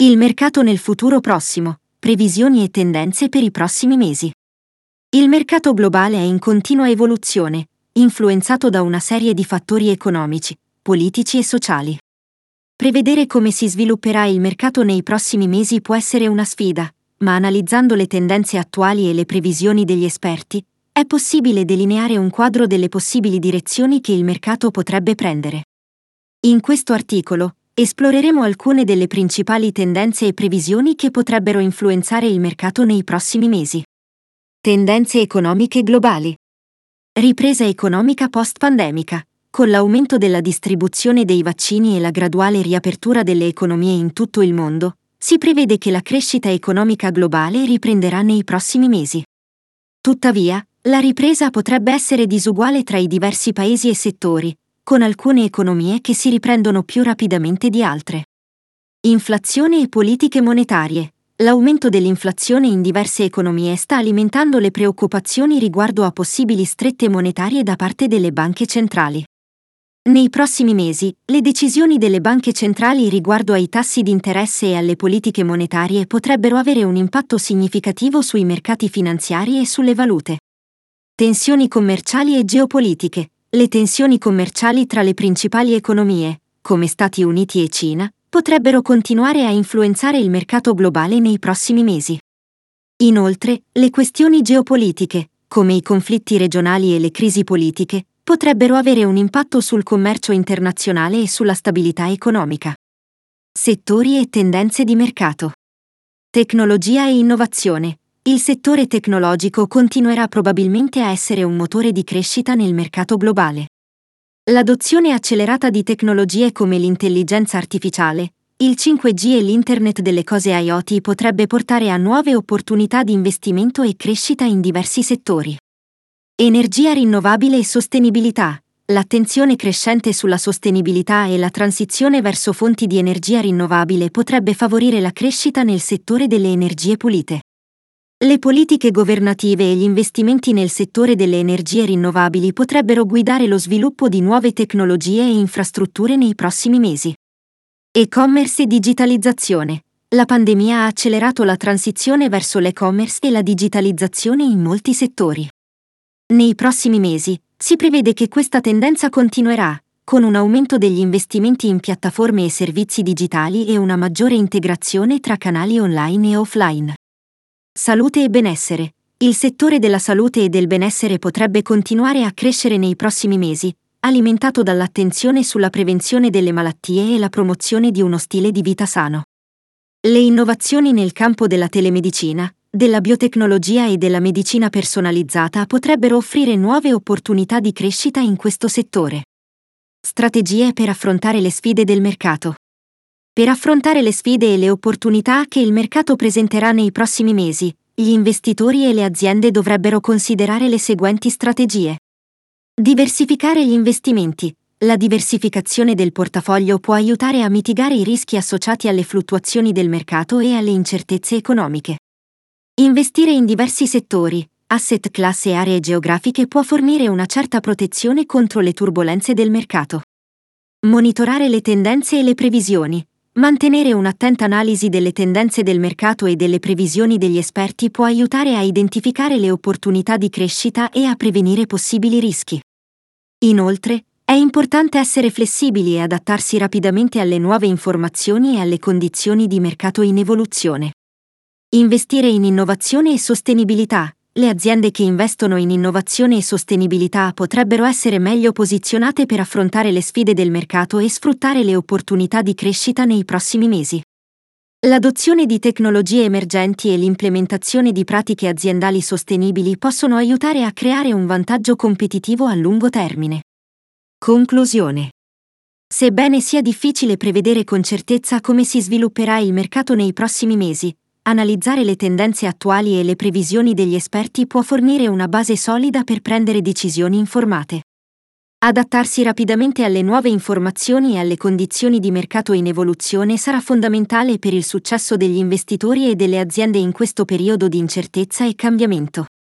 Il mercato nel futuro prossimo, previsioni e tendenze per i prossimi mesi. Il mercato globale è in continua evoluzione, influenzato da una serie di fattori economici, politici e sociali. Prevedere come si svilupperà il mercato nei prossimi mesi può essere una sfida, ma analizzando le tendenze attuali e le previsioni degli esperti, è possibile delineare un quadro delle possibili direzioni che il mercato potrebbe prendere. In questo articolo, esploreremo alcune delle principali tendenze e previsioni che potrebbero influenzare il mercato nei prossimi mesi. Tendenze economiche globali. Ripresa economica post-pandemica. Con l'aumento della distribuzione dei vaccini e la graduale riapertura delle economie in tutto il mondo, si prevede che la crescita economica globale riprenderà nei prossimi mesi. Tuttavia, la ripresa potrebbe essere disuguale tra i diversi paesi e settori, con alcune economie che si riprendono più rapidamente di altre. Inflazione e politiche monetarie. L'aumento dell'inflazione in diverse economie sta alimentando le preoccupazioni riguardo a possibili strette monetarie da parte delle banche centrali. Nei prossimi mesi, le decisioni delle banche centrali riguardo ai tassi di interesse e alle politiche monetarie potrebbero avere un impatto significativo sui mercati finanziari e sulle valute. Tensioni commerciali e geopolitiche. Le tensioni commerciali tra le principali economie, come Stati Uniti e Cina, potrebbero continuare a influenzare il mercato globale nei prossimi mesi. Inoltre, le questioni geopolitiche, come i conflitti regionali e le crisi politiche, potrebbero avere un impatto sul commercio internazionale e sulla stabilità economica. Settori e tendenze di mercato. Tecnologia e innovazione. Il settore tecnologico continuerà probabilmente a essere un motore di crescita nel mercato globale. L'adozione accelerata di tecnologie come l'intelligenza artificiale, il 5G e l'Internet delle cose IoT potrebbe portare a nuove opportunità di investimento e crescita in diversi settori. Energia rinnovabile e sostenibilità. L'attenzione crescente sulla sostenibilità e la transizione verso fonti di energia rinnovabile potrebbe favorire la crescita nel settore delle energie pulite. Le politiche governative e gli investimenti nel settore delle energie rinnovabili potrebbero guidare lo sviluppo di nuove tecnologie e infrastrutture nei prossimi mesi. E-commerce e digitalizzazione. La pandemia ha accelerato la transizione verso l'e-commerce e la digitalizzazione in molti settori. Nei prossimi mesi, si prevede che questa tendenza continuerà, con un aumento degli investimenti in piattaforme e servizi digitali e una maggiore integrazione tra canali online e offline. Salute e benessere. Il settore della salute e del benessere potrebbe continuare a crescere nei prossimi mesi, alimentato dall'attenzione sulla prevenzione delle malattie e la promozione di uno stile di vita sano. Le innovazioni nel campo della telemedicina, della biotecnologia e della medicina personalizzata potrebbero offrire nuove opportunità di crescita in questo settore. Strategie per affrontare le sfide del mercato. Per affrontare le sfide e le opportunità che il mercato presenterà nei prossimi mesi, gli investitori e le aziende dovrebbero considerare le seguenti strategie. Diversificare gli investimenti. La diversificazione del portafoglio può aiutare a mitigare i rischi associati alle fluttuazioni del mercato e alle incertezze economiche. Investire in diversi settori, asset class e aree geografiche può fornire una certa protezione contro le turbolenze del mercato. Monitorare le tendenze e le previsioni. Mantenere un'attenta analisi delle tendenze del mercato e delle previsioni degli esperti può aiutare a identificare le opportunità di crescita e a prevenire possibili rischi. Inoltre, è importante essere flessibili e adattarsi rapidamente alle nuove informazioni e alle condizioni di mercato in evoluzione. Investire in innovazione e sostenibilità. Le aziende che investono in innovazione e sostenibilità potrebbero essere meglio posizionate per affrontare le sfide del mercato e sfruttare le opportunità di crescita nei prossimi mesi. L'adozione di tecnologie emergenti e l'implementazione di pratiche aziendali sostenibili possono aiutare a creare un vantaggio competitivo a lungo termine. Conclusione. Sebbene sia difficile prevedere con certezza come si svilupperà il mercato nei prossimi mesi, analizzare le tendenze attuali e le previsioni degli esperti può fornire una base solida per prendere decisioni informate. Adattarsi rapidamente alle nuove informazioni e alle condizioni di mercato in evoluzione sarà fondamentale per il successo degli investitori e delle aziende in questo periodo di incertezza e cambiamento.